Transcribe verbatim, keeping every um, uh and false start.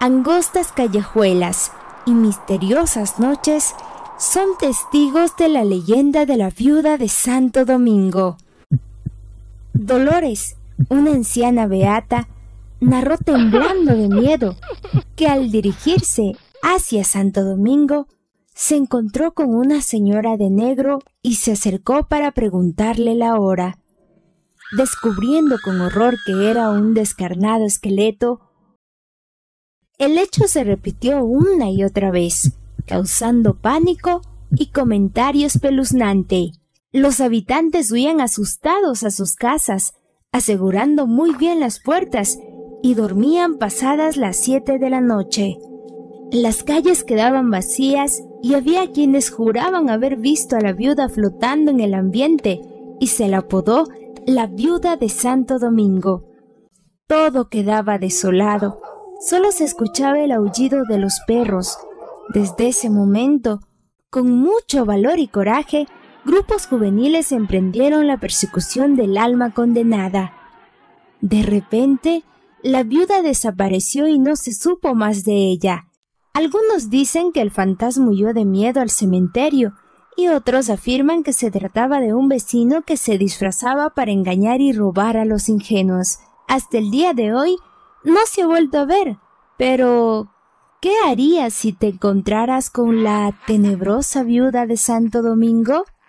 Angostas callejuelas y misteriosas noches son testigos de la leyenda de la viuda de Santo Domingo. Dolores, una anciana beata, narró temblando de miedo que al dirigirse hacia Santo Domingo se encontró con una señora de negro y se acercó para preguntarle la hora. Descubriendo con horror que era un descarnado esqueleto, el hecho se repitió una y otra vez, causando pánico y comentario espeluznante. Los habitantes huían asustados a sus casas, asegurando muy bien las puertas, y dormían pasadas las siete de la noche. Las calles quedaban vacías y había quienes juraban haber visto a la viuda flotando en el ambiente y se la apodó la viuda de Santo Domingo. Todo quedaba desolado, solo se escuchaba el aullido de los perros. Desde ese momento, con mucho valor y coraje, grupos juveniles emprendieron la persecución del alma condenada. De repente, la viuda desapareció y no se supo más de ella. Algunos dicen que el fantasma huyó de miedo al cementerio y otros afirman que se trataba de un vecino que se disfrazaba para engañar y robar a los ingenuos. Hasta el día de hoy no se ha vuelto a ver, pero ¿qué harías si te encontraras con la tenebrosa viuda de Santo Domingo?